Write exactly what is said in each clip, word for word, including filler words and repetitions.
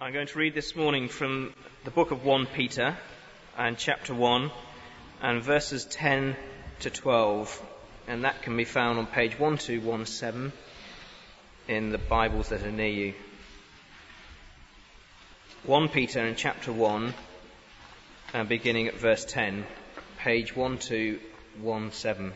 I'm going to read this morning from the book of First Peter and chapter one and verses ten to twelve, and that can be found on page twelve seventeen in the Bibles that are near you. First Peter in chapter one and beginning at verse ten, page twelve seventeen.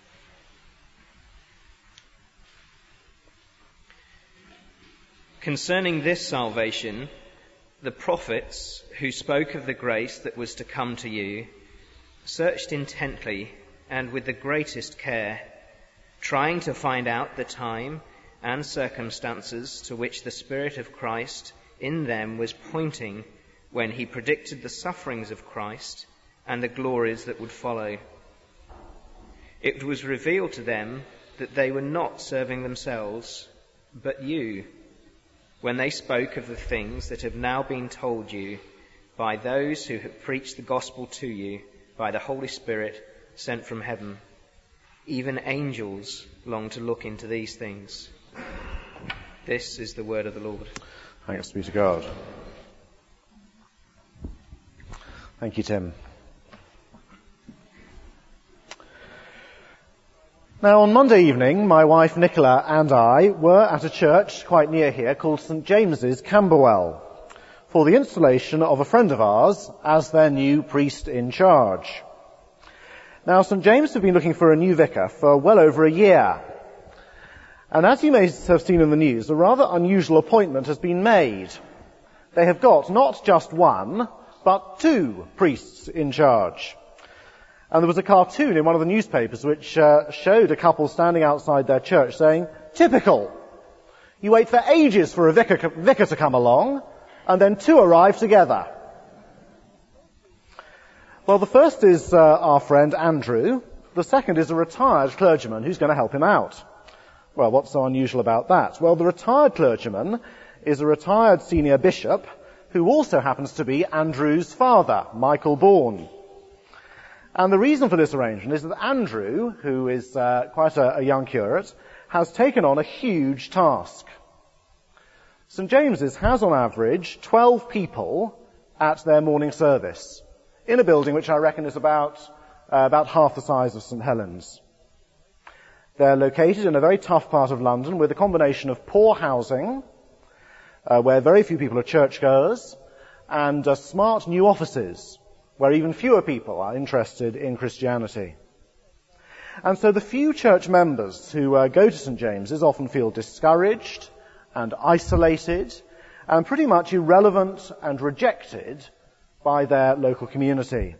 Concerning this salvation, the prophets who spoke of the grace that was to come to you searched intently and with the greatest care, trying to find out the time and circumstances to which the Spirit of Christ in them was pointing when he predicted the sufferings of Christ and the glories that would follow. It was revealed to them that they were not serving themselves, but you, when they spoke of the things that have now been told you by those who have preached the gospel to you by the Holy Spirit sent from heaven. Even angels long to look into these things. This is the word of the Lord. Thanks be to God. Thank you, Tim. Now, on Monday evening, my wife Nicola and I were at a church quite near here called St James's, Camberwell, for the installation of a friend of ours as their new priest in charge. Now, St James have been looking for a new vicar for well over a year. And as you may have seen in the news, a rather unusual appointment has been made. They have got not just one, but two priests in charge. And there was a cartoon in one of the newspapers which uh, showed a couple standing outside their church saying, "Typical. You wait for ages for a vicar, vicar to come along, and then two arrive together." Well, the first is uh, our friend Andrew. The second is a retired clergyman who's going to help him out. Well, what's so unusual about that? Well, the retired clergyman is a retired senior bishop who also happens to be Andrew's father, Michael Bourne. And the reason for this arrangement is that Andrew, who is uh, quite a, a young curate, has taken on a huge task. St James's has on average twelve people at their morning service in a building which I reckon is about, uh, about half the size of St Helens. They're located in a very tough part of London with a combination of poor housing, uh, where very few people are churchgoers, and uh, smart new offices, where even fewer people are interested in Christianity. And so the few church members who uh, go to St James's often feel discouraged and isolated and pretty much irrelevant and rejected by their local community.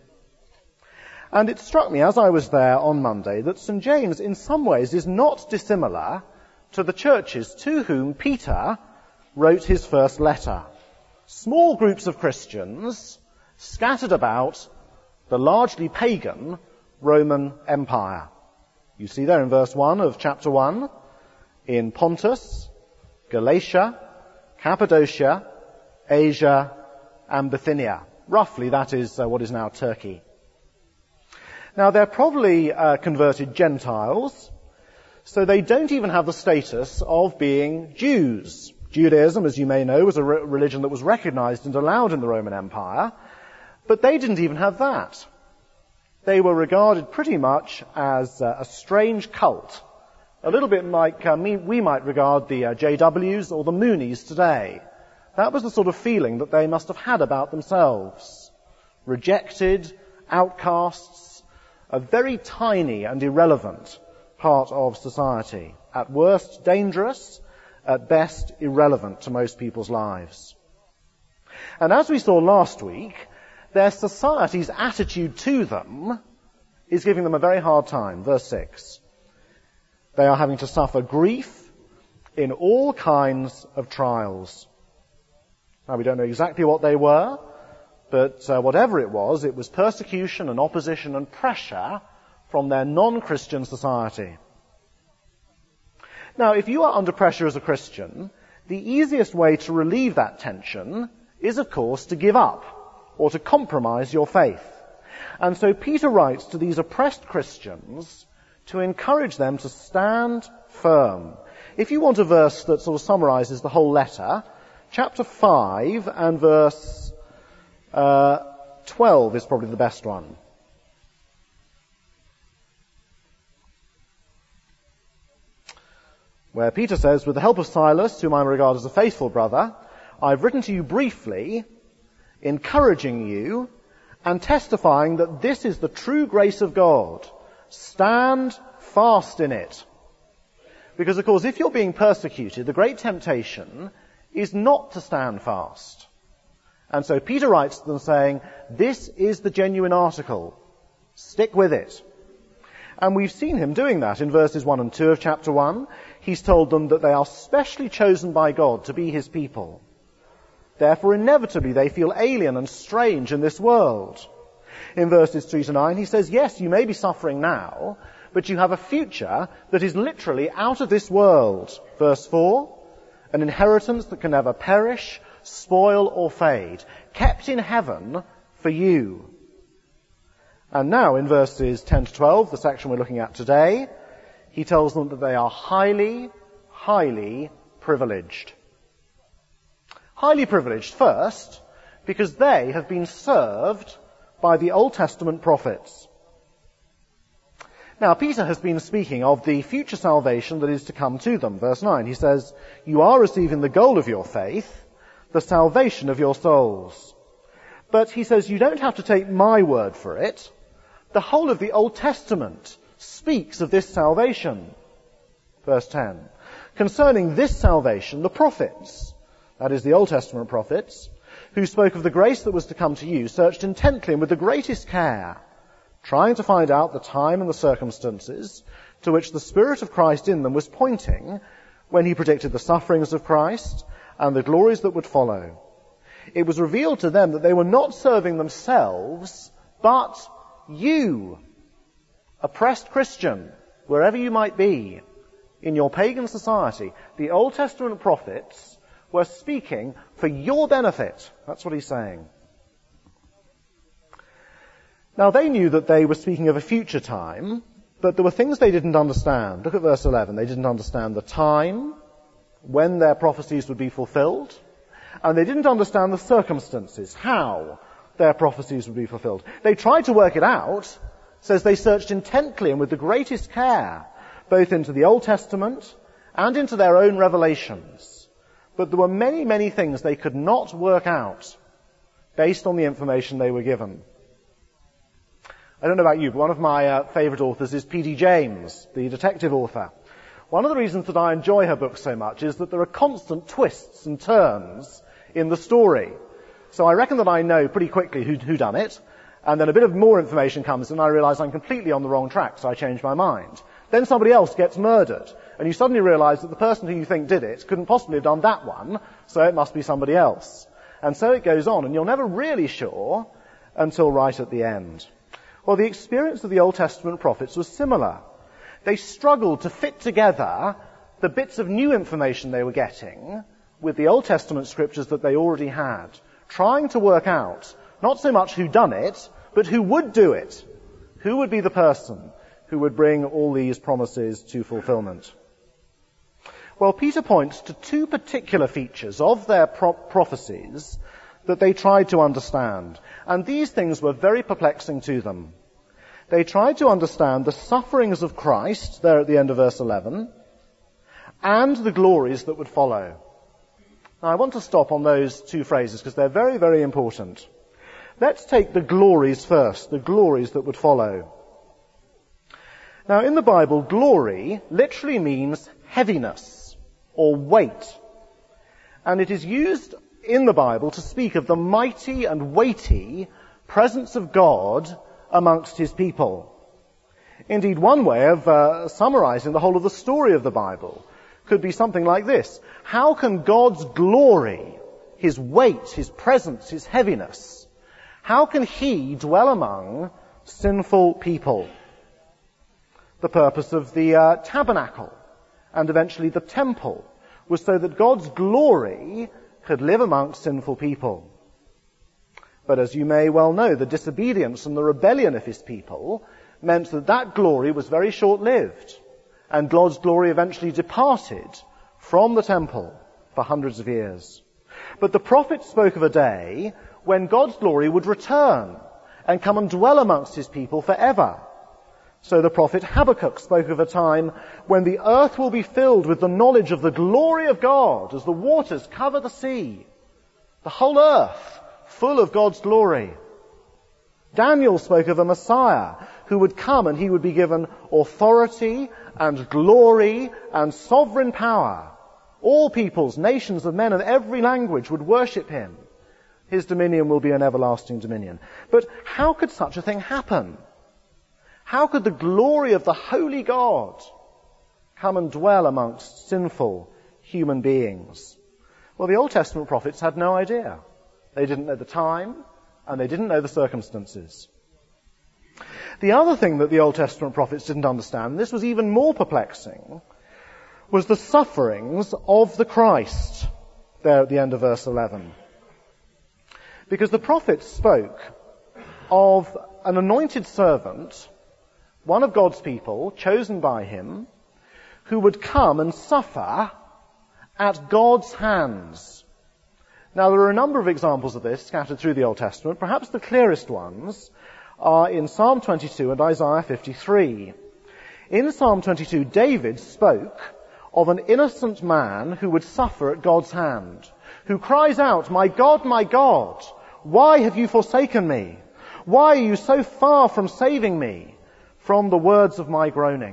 And it struck me as I was there on Monday that St James in some ways is not dissimilar to the churches to whom Peter wrote his first letter. Small groups of Christians scattered about the largely pagan Roman Empire. You see there in verse one of chapter one, in Pontus, Galatia, Cappadocia, Asia, and Bithynia. Roughly, that is uh, what is now Turkey. Now, they're probably uh, converted Gentiles, so they don't even have the status of being Jews. Judaism, as you may know, was a re- religion that was recognized and allowed in the Roman Empire, but they didn't even have that. They were regarded pretty much as uh, a strange cult, a little bit like uh, me, we might regard the uh, J Ws or the Moonies today. That was the sort of feeling that they must have had about themselves. Rejected, outcasts, a very tiny and irrelevant part of society. At worst, dangerous, at best, irrelevant to most people's lives. And as we saw last week, their society's attitude to them is giving them a very hard time. Verse six. They are having to suffer grief in all kinds of trials. Now, we don't know exactly what they were, but uh, whatever it was, it was persecution and opposition and pressure from their non-Christian society. Now, if you are under pressure as a Christian, the easiest way to relieve that tension is, of course, to give up or to compromise your faith. And so Peter writes to these oppressed Christians to encourage them to stand firm. If you want a verse that sort of summarizes the whole letter, Chapter five and verse uh, twelve is probably the best one. Where Peter says, with the help of Silas, whom I regard as a faithful brother, I've written to you briefly, encouraging you and testifying that this is the true grace of God. Stand fast in it. Because, of course, if you're being persecuted, the great temptation is not to stand fast. And so Peter writes to them saying, this is the genuine article. Stick with it. And we've seen him doing that in verses one and two of chapter one. He's told them that they are specially chosen by God to be his people. Therefore, inevitably, they feel alien and strange in this world. In verses three to nine, he says, yes, you may be suffering now, but you have a future that is literally out of this world. Verse four, an inheritance that can never perish, spoil, or fade, kept in heaven for you. And now in verses ten to twelve, the section we're looking at today, he tells them that they are highly, highly privileged. Highly privileged, first, because they have been served by the Old Testament prophets. Now, Peter has been speaking of the future salvation that is to come to them. Verse nine, he says, you are receiving the goal of your faith, the salvation of your souls. But he says, you don't have to take my word for it. The whole of the Old Testament speaks of this salvation. Verse ten, concerning this salvation, the prophets, that is the Old Testament prophets, who spoke of the grace that was to come to you, searched intently and with the greatest care, trying to find out the time and the circumstances to which the Spirit of Christ in them was pointing when he predicted the sufferings of Christ and the glories that would follow. It was revealed to them that they were not serving themselves, but you, oppressed Christian, wherever you might be, in your pagan society. The Old Testament prophets were speaking for your benefit. That's what he's saying. Now, they knew that they were speaking of a future time, but there were things they didn't understand. Look at verse eleven. They didn't understand the time when their prophecies would be fulfilled, and they didn't understand the circumstances, how their prophecies would be fulfilled. They tried to work it out. It says they searched intently and with the greatest care, both into the Old Testament and into their own revelations. But there were many, many things they could not work out based on the information they were given. I don't know about you, but one of my uh, favourite authors is P D James, the detective author. One of the reasons that I enjoy her books so much is that there are constant twists and turns in the story. So I reckon that I know pretty quickly who, who done it, and then a bit of more information comes and I realise I'm completely on the wrong track, so I change my mind. Then somebody else gets murdered, and you suddenly realise that the person who you think did it couldn't possibly have done that one, so it must be somebody else. And so it goes on, and you're never really sure until right at the end. Well, the experience of the Old Testament prophets was similar. They struggled to fit together the bits of new information they were getting with the Old Testament scriptures that they already had, trying to work out not so much who done it, but who would do it. Who would be the person who would bring all these promises to fulfillment? Well, Peter points to two particular features of their pro- prophecies that they tried to understand. And these things were very perplexing to them. They tried to understand the sufferings of Christ, there at the end of verse eleven, and the glories that would follow. Now, I want to stop on those two phrases because they're very, very important. Let's take the glories first, the glories that would follow. Now, in the Bible, glory literally means heaviness or weight. And it is used in the Bible to speak of the mighty and weighty presence of God amongst his people. Indeed, one way of uh, summarizing the whole of the story of the Bible could be something like this. How can God's glory, his weight, his presence, his heaviness, how can he dwell among sinful people? The purpose of the uh, tabernacle and eventually the temple was so that God's glory could live amongst sinful people. But as you may well know, the disobedience and the rebellion of his people meant that that glory was very short-lived, and God's glory eventually departed from the temple for hundreds of years. But the prophet spoke of a day when God's glory would return and come and dwell amongst his people forever. So the prophet Habakkuk spoke of a time when the earth will be filled with the knowledge of the glory of God as the waters cover the sea. The whole earth full of God's glory. Daniel spoke of a Messiah who would come and he would be given authority and glory and sovereign power. All peoples, nations of men of every language would worship him. His dominion will be an everlasting dominion. But how could such a thing happen? How could the glory of the holy God come and dwell amongst sinful human beings? Well, the Old Testament prophets had no idea. They didn't know the time, and they didn't know the circumstances. The other thing that the Old Testament prophets didn't understand, and this was even more perplexing, was the sufferings of the Christ, there at the end of verse eleven. Because the prophets spoke of an anointed servant, one of God's people, chosen by him, who would come and suffer at God's hands. Now, there are a number of examples of this scattered through the Old Testament. Perhaps the clearest ones are in Psalm twenty-two and Isaiah fifty-three. In Psalm twenty-two, David spoke of an innocent man who would suffer at God's hand, who cries out, "My God, my God, why have you forsaken me? Why are you so far from saving me from the words of my groaning?"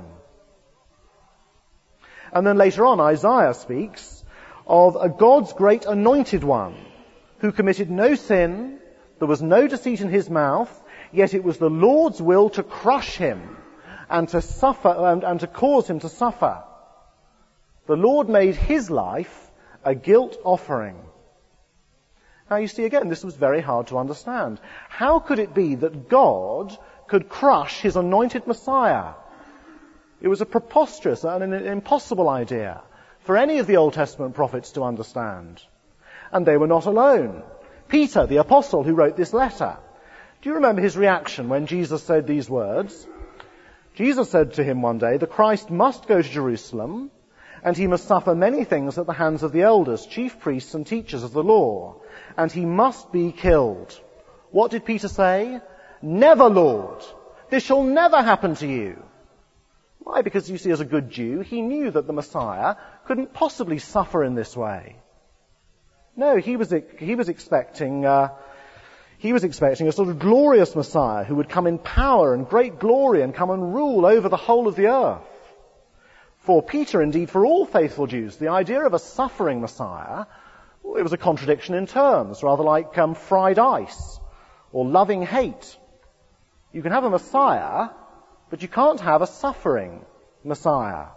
And then later on, Isaiah speaks of a God's great anointed one who committed no sin, there was no deceit in his mouth, yet it was the Lord's will to crush him and to suffer and, and to cause him to suffer. The Lord made his life a guilt offering. Now you see again, this was very hard to understand. How could it be that God could crush his anointed Messiah? It was a preposterous and an impossible idea for any of the Old Testament prophets to understand. And they were not alone. Peter, the apostle who wrote this letter, do you remember his reaction when Jesus said these words? Jesus said to him one day, "The Christ must go to Jerusalem, and he must suffer many things at the hands of the elders, chief priests and teachers of the law, and he must be killed." What did Peter say? "Never, Lord. This shall never happen to you." Why? Because, you see, as a good Jew, he knew that the Messiah couldn't possibly suffer in this way. No, he was he was expecting uh, he was expecting a sort of glorious Messiah who would come in power and great glory and come and rule over the whole of the earth. For Peter, indeed, for all faithful Jews, the idea of a suffering Messiah, it was a contradiction in terms, rather like um, fried ice or loving hate. You can have a Messiah, but you can't have a suffering Messiah.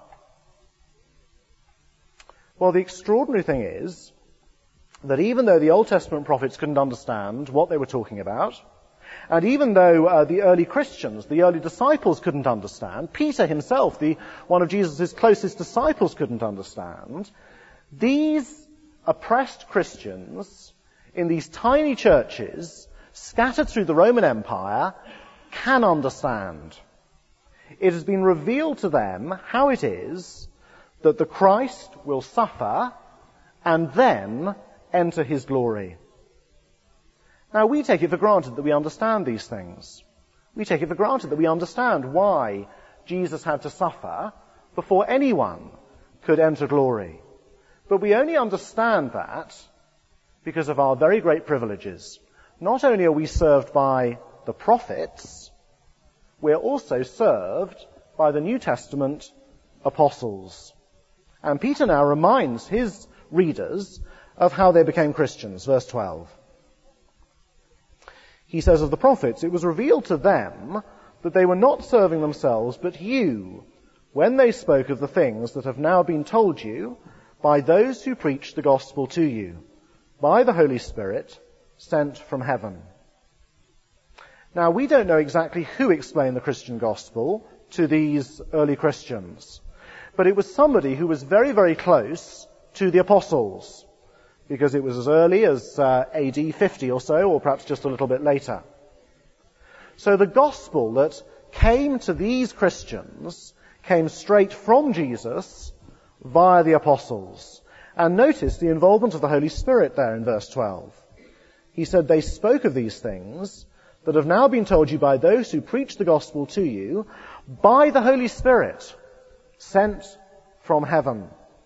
Well, the extraordinary thing is that even though the Old Testament prophets couldn't understand what they were talking about, and even though uh, the early Christians, the early disciples couldn't understand, Peter himself, the one of Jesus' closest disciples, couldn't understand, these oppressed Christians in these tiny churches scattered through the Roman Empire can understand. It has been revealed to them how it is that the Christ will suffer and then enter his glory. Now, we take it for granted that we understand these things. We take it for granted that we understand why Jesus had to suffer before anyone could enter glory. But we only understand that because of our very great privileges. Not only are we served by the prophets, we're also served by the New Testament apostles. And Peter now reminds his readers of how they became Christians. Verse twelve. He says of the prophets, "It was revealed to them that they were not serving themselves, but you, when they spoke of the things that have now been told you by those who preached the gospel to you, by the Holy Spirit sent from heaven." Now, we don't know exactly who explained the Christian gospel to these early Christians, but it was somebody who was very, very close to the apostles, because it was as early as uh, A D fifty or so, or perhaps just a little bit later. So the gospel that came to these Christians came straight from Jesus via the apostles. And notice the involvement of the Holy Spirit there in verse twelve. He said, they spoke of these things that have now been told you by those who preach the gospel to you by the Holy Spirit sent from heaven.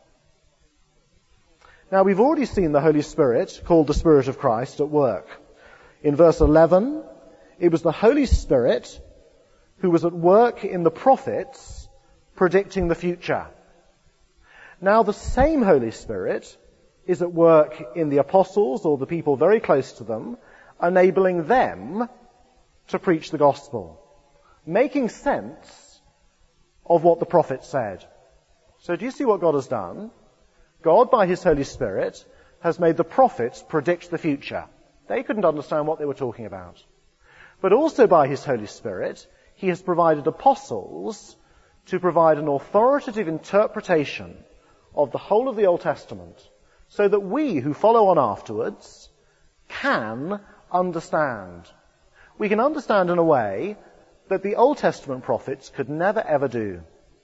Now, we've already seen the Holy Spirit, called the Spirit of Christ, at work. In verse eleven, it was the Holy Spirit who was at work in the prophets, predicting the future. Now, the same Holy Spirit is at work in the apostles, or the people very close to them, enabling them to preach the gospel, making sense of what the prophets said. So do you see what God has done? God, by his Holy Spirit, has made the prophets predict the future. They couldn't understand what they were talking about. But also by his Holy Spirit, he has provided apostles to provide an authoritative interpretation of the whole of the Old Testament, so that we who follow on afterwards can understand. We can understand in a way that the Old Testament prophets could never ever do.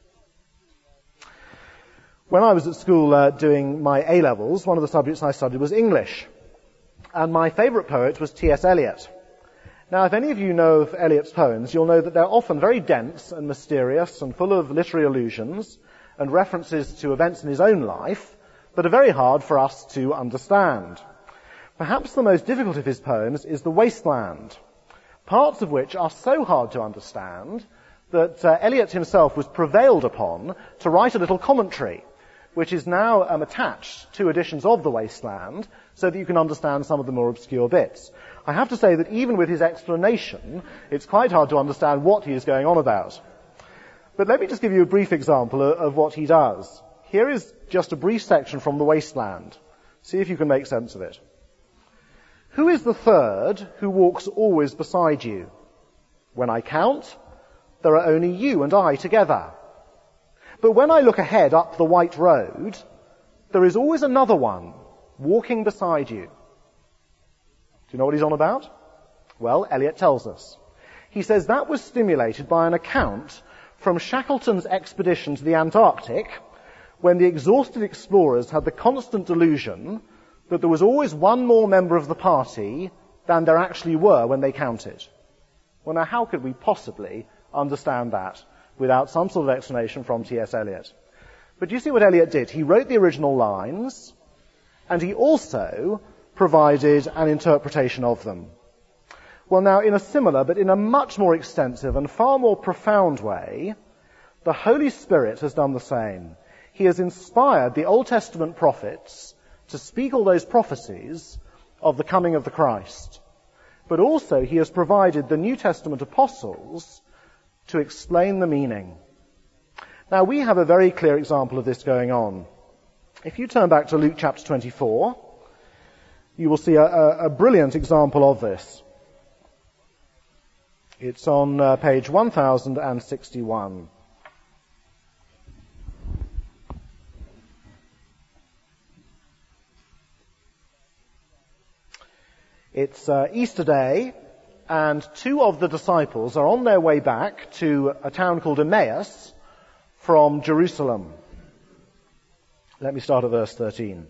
When I was at school uh, doing my A-levels, one of the subjects I studied was English. And my favourite poet was T S Eliot. Now, if any of you know of Eliot's poems, you'll know that they're often very dense and mysterious and full of literary allusions and references to events in his own life that are very hard for us to understand. Perhaps the most difficult of his poems is The Wasteland, parts of which are so hard to understand that uh, Eliot himself was prevailed upon to write a little commentary, which is now um, attached to editions of The Wasteland, so that you can understand some of the more obscure bits. I have to say that even with his explanation, it's quite hard to understand what he is going on about. But let me just give you a brief example of, of what he does. Here is just a brief section from The Wasteland. See if you can make sense of it. Who is the third who walks always beside you? When I count, there are only you and I together. But when I look ahead up the white road, there is always another one walking beside you. Do you know what he's on about? Well, Eliot tells us. He says that was stimulated by an account from Shackleton's expedition to the Antarctic, when the exhausted explorers had the constant delusion that there was always one more member of the party than there actually were when they counted. Well, now, how could we possibly understand that without some sort of explanation from T S Eliot? But do you see what Eliot did? He wrote the original lines, and he also provided an interpretation of them. Well, now, in a similar, but in a much more extensive and far more profound way, the Holy Spirit has done the same. He has inspired the Old Testament prophets to speak all those prophecies of the coming of the Christ. But also he has provided the New Testament apostles to explain the meaning. Now, we have a very clear example of this going on. If you turn back to Luke chapter twenty-four, you will see a, a, a brilliant example of this. It's on uh, page one thousand sixty-one. It's uh, Easter Day, and two of the disciples are on their way back to a town called Emmaus from Jerusalem. Let me start at verse thirteen.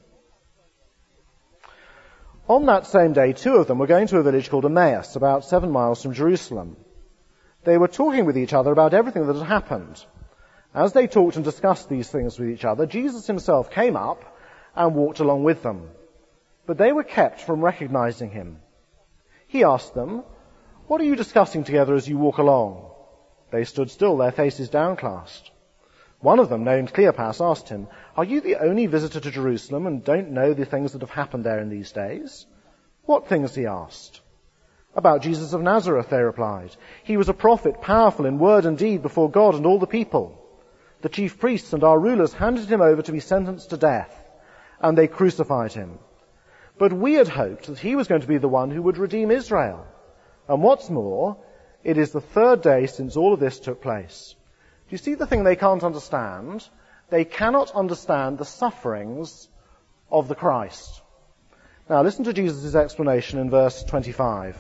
On that same day, two of them were going to a village called Emmaus, about seven miles from Jerusalem. They were talking with each other about everything that had happened. As they talked and discussed these things with each other, Jesus himself came up and walked along with them. But they were kept from recognizing him. He asked them, "What are you discussing together as you walk along?" They stood still, their faces downcast. One of them, named Cleopas, asked him, "Are you the only visitor to Jerusalem and don't know the things that have happened there in these days?" "What things?" he asked. "About Jesus of Nazareth," they replied. "He was a prophet, powerful in word and deed before God and all the people. The chief priests and our rulers handed him over to be sentenced to death, and they crucified him. But we had hoped that he was going to be the one who would redeem Israel. And what's more, it is the third day since all of this took place." Do you see the thing they can't understand? They cannot understand the sufferings of the Christ. Now listen to Jesus' explanation in verse twenty-five.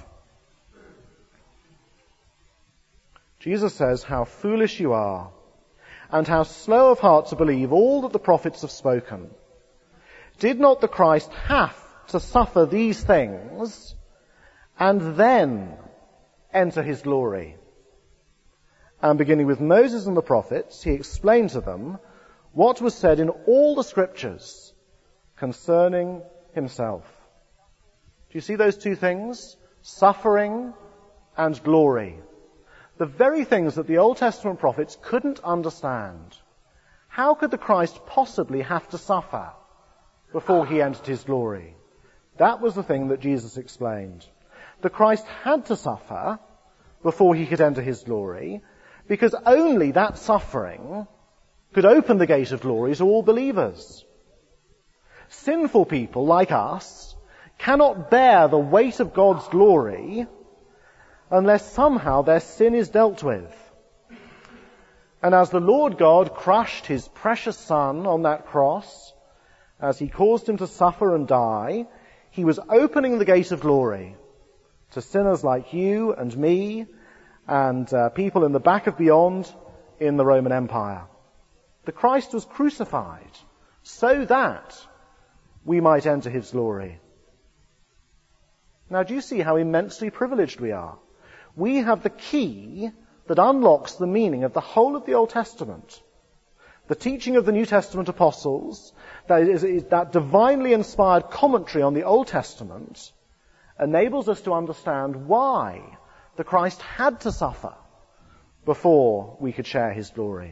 Jesus says, "How foolish you are, and how slow of heart to believe all that the prophets have spoken. Did not the Christ have to suffer these things and then enter his glory? And beginning with Moses and the prophets, he explained to them what was said in all the scriptures concerning himself. Do you see those two things? Suffering and glory. The very things that the Old Testament prophets couldn't understand. How could the Christ possibly have to suffer before he entered his glory? That was the thing that Jesus explained. The Christ had to suffer before he could enter his glory, because only that suffering could open the gate of glory to all believers. Sinful people like us cannot bear the weight of God's glory unless somehow their sin is dealt with. And as the Lord God crushed his precious Son on that cross, as he caused him to suffer and die, he was opening the gate of glory to sinners like you and me and uh, people in the back of beyond in the Roman Empire. The Christ was crucified so that we might enter his glory. Now, do you see how immensely privileged we are? We have the key that unlocks the meaning of the whole of the Old Testament. The teaching of the New Testament apostles, that, is, is, that divinely inspired commentary on the Old Testament, enables us to understand why the Christ had to suffer before we could share his glory.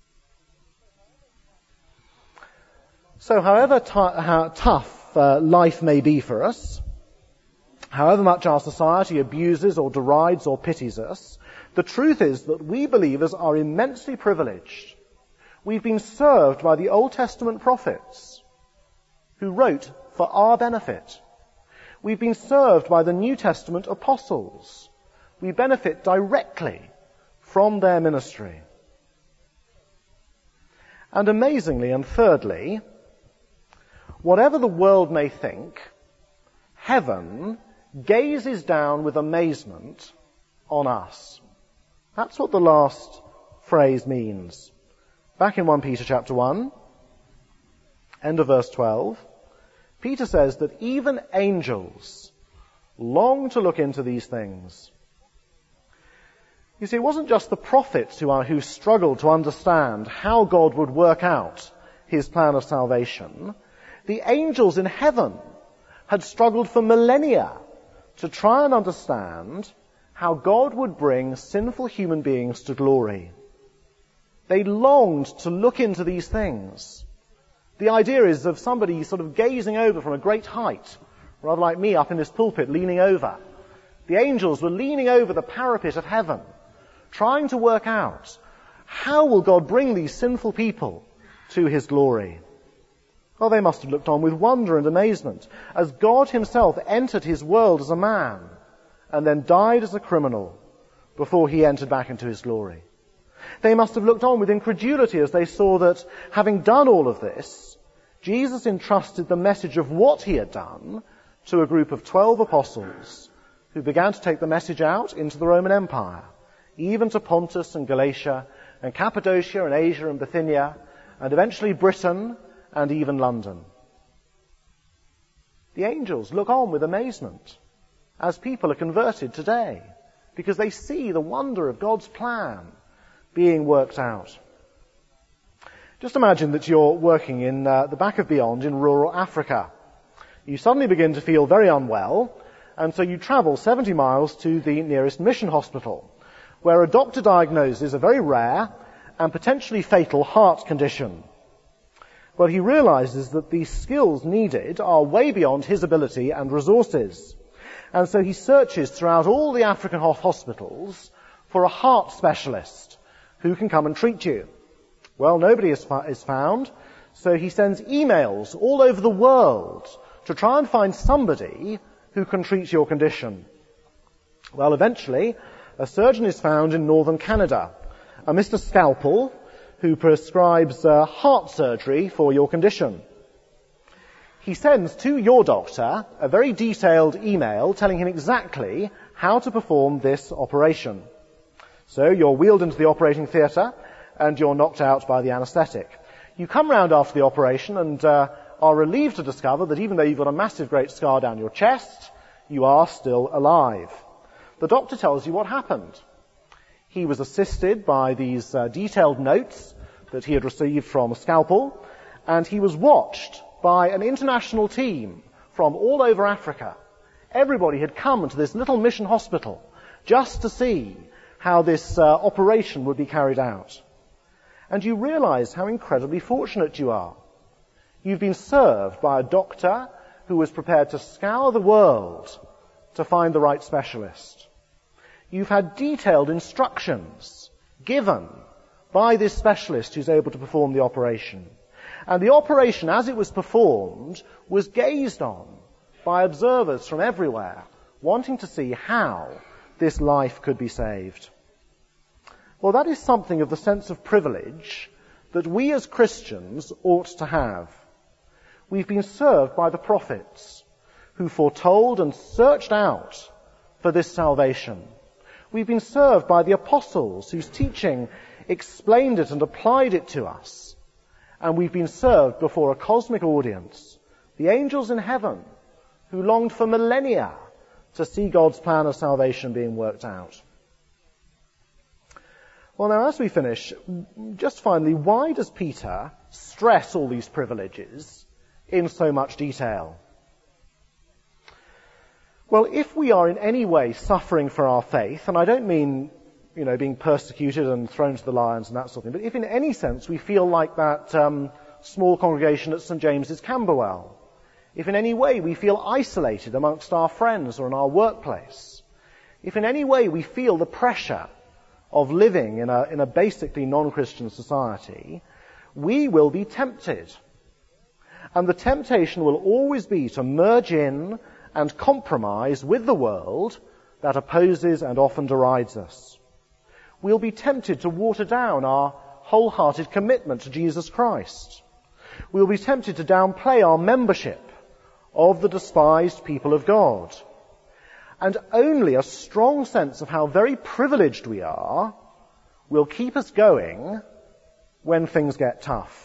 So however t- how tough uh, life may be for us, however much our society abuses or derides or pities us, the truth is that we believers are immensely privileged. We've been served by the Old Testament prophets who wrote for our benefit. We've been served by the New Testament apostles. We benefit directly from their ministry. And amazingly, and thirdly, whatever the world may think, heaven gazes down with amazement on us. That's what the last phrase means. Back in First Peter chapter one, end of verse twelve, Peter says that even angels long to look into these things. You see, it wasn't just the prophets who are who struggled to understand how God would work out his plan of salvation. The angels in heaven had struggled for millennia to try and understand how God would bring sinful human beings to glory. They longed to look into these things. The idea is of somebody sort of gazing over from a great height, rather like me up in this pulpit leaning over. The angels were leaning over the parapet of heaven, trying to work out how will God bring these sinful people to his glory. Well, they must have looked on with wonder and amazement as God himself entered his world as a man and then died as a criminal before he entered back into his glory. They must have looked on with incredulity as they saw that, having done all of this, Jesus entrusted the message of what he had done to a group of twelve apostles who began to take the message out into the Roman Empire, even to Pontus and Galatia and Cappadocia and Asia and Bithynia, and eventually Britain and even London. The angels look on with amazement as people are converted today because they see the wonder of God's plan being worked out. Just imagine that you're working in uh, the back of beyond in rural Africa. You suddenly begin to feel very unwell, and so you travel seventy miles to the nearest mission hospital, where a doctor diagnoses a very rare and potentially fatal heart condition. Well, he realizes that the skills needed are way beyond his ability and resources. And so he searches throughout all the African hospitals for a heart specialist who can come and treat you. Well, nobody is, is found, so he sends emails all over the world to try and find somebody who can treat your condition. Well, eventually, a surgeon is found in northern Canada, a Mister Scalpel, who prescribes uh, heart surgery for your condition. He sends to your doctor a very detailed email telling him exactly how to perform this operation. So you're wheeled into the operating theatre and you're knocked out by the anaesthetic. You come round after the operation and uh, are relieved to discover that even though you've got a massive great scar down your chest, you are still alive. The doctor tells you what happened. He was assisted by these uh, detailed notes that he had received from a scalpel, and he was watched by an international team from all over Africa. Everybody had come to this little mission hospital just to see how this uh, operation would be carried out. And you realize how incredibly fortunate you are. You've been served by a doctor who was prepared to scour the world to find the right specialist. You've had detailed instructions given by this specialist who's able to perform the operation. And the operation, as it was performed, was gazed on by observers from everywhere, wanting to see how this life could be saved. Well, that is something of the sense of privilege that we as Christians ought to have. We've been served by the prophets who foretold and searched out for this salvation. We've been served by the apostles whose teaching explained it and applied it to us. And we've been served before a cosmic audience, the angels in heaven, who longed for millennia to see God's plan of salvation being worked out. Well, now, as we finish, just finally, why does Peter stress all these privileges in so much detail? Well, if we are in any way suffering for our faith, and I don't mean, you know, being persecuted and thrown to the lions and that sort of thing, but if in any sense we feel like that um, small congregation at Saint James's, Camberwell, if in any way we feel isolated amongst our friends or in our workplace, if in any way we feel the pressure of living in a, in a basically non-Christian society, we will be tempted. And the temptation will always be to merge in and compromise with the world that opposes and often derides us. We'll be tempted to water down our wholehearted commitment to Jesus Christ. We'll be tempted to downplay our membership of the despised people of God. And only a strong sense of how very privileged we are will keep us going when things get tough.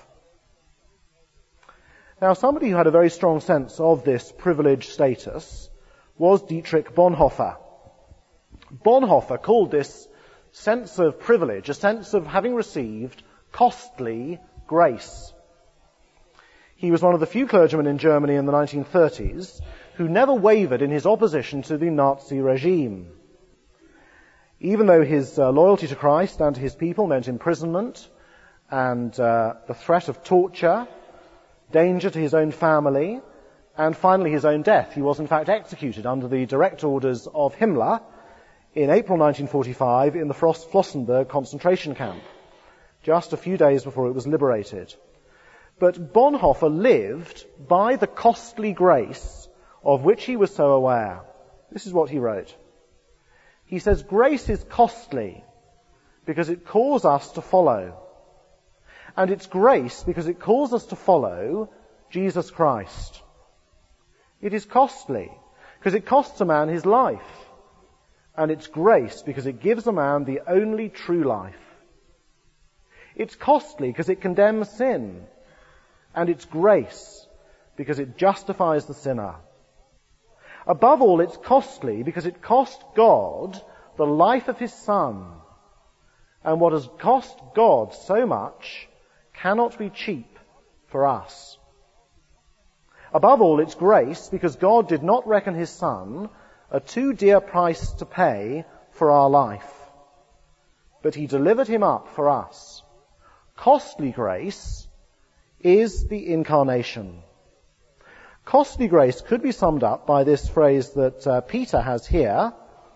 Now, somebody who had a very strong sense of this privileged status was Dietrich Bonhoeffer. Bonhoeffer called this sense of privilege a sense of having received costly grace. He was one of the few clergymen in Germany in the nineteen thirties who never wavered in his opposition to the Nazi regime. Even though his uh, loyalty to Christ and to his people meant imprisonment and uh, the threat of torture, danger to his own family, and finally his own death. He was in fact executed under the direct orders of Himmler in April nineteen forty-five in the Flossenburg concentration camp, just a few days before it was liberated. But Bonhoeffer lived by the costly grace of which he was so aware. This is what he wrote. He says, "Grace is costly because it calls us to follow. And it's grace because it calls us to follow Jesus Christ. It is costly because it costs a man his life. And it's grace because it gives a man the only true life. It's costly because it condemns sin. And it's grace because it justifies the sinner. Above all, it's costly because it cost God the life of his Son. And what has cost God so much cannot be cheap for us. Above all, it's grace because God did not reckon his Son a too dear price to pay for our life, but he delivered him up for us. Costly grace is the incarnation. Costly grace could be summed up by this phrase that uh, Peter has here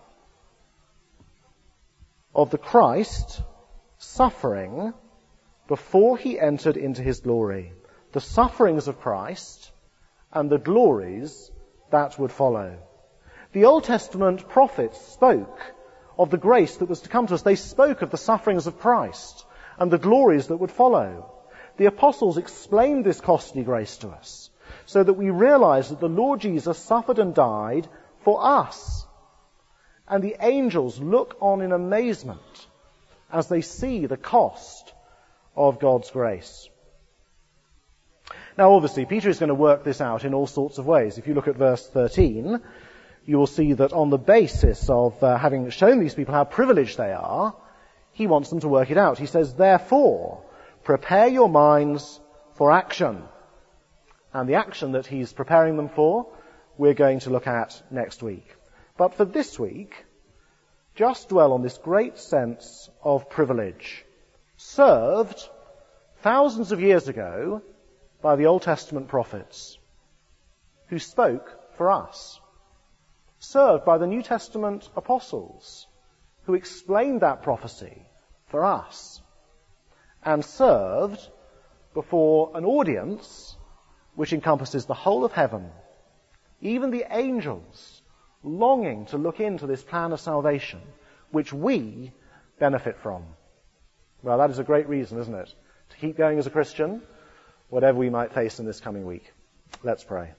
of the Christ suffering before he entered into his glory. The sufferings of Christ and the glories that would follow. The Old Testament prophets spoke of the grace that was to come to us. They spoke of the sufferings of Christ and the glories that would follow. The apostles explained this costly grace to us so that we realize that the Lord Jesus suffered and died for us. And the angels look on in amazement as they see the cost of God's grace. Now, obviously, Peter is going to work this out in all sorts of ways. If you look at verse thirteen, you will see that on the basis of uh, having shown these people how privileged they are, he wants them to work it out. He says, therefore, prepare your minds for action. And the action that he's preparing them for, we're going to look at next week. But for this week, just dwell on this great sense of privilege, served thousands of years ago by the Old Testament prophets, who spoke for us, served by the New Testament apostles, who explained that prophecy for us, and served before an audience which encompasses the whole of heaven, even the angels longing to look into this plan of salvation, which we benefit from. Well, that is a great reason, isn't it, to keep going as a Christian, whatever we might face in this coming week. Let's pray.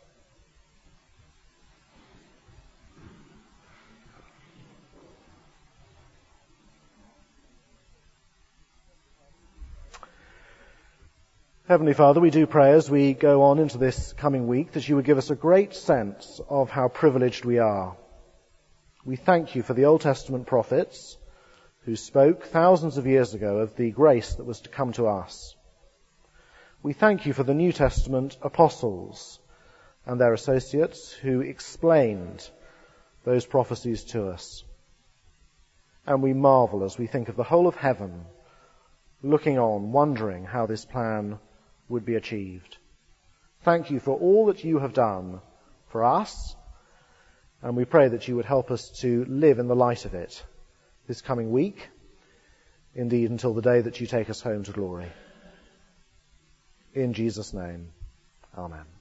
Heavenly Father, we do pray as we go on into this coming week that you would give us a great sense of how privileged we are. We thank you for the Old Testament prophets who spoke thousands of years ago of the grace that was to come to us. We thank you for the New Testament apostles and their associates who explained those prophecies to us. And we marvel as we think of the whole of heaven looking on, wondering how this plan would be achieved. Thank you for all that you have done for us, and we pray that you would help us to live in the light of it this coming week, indeed until the day that you take us home to glory. In Jesus' name, amen.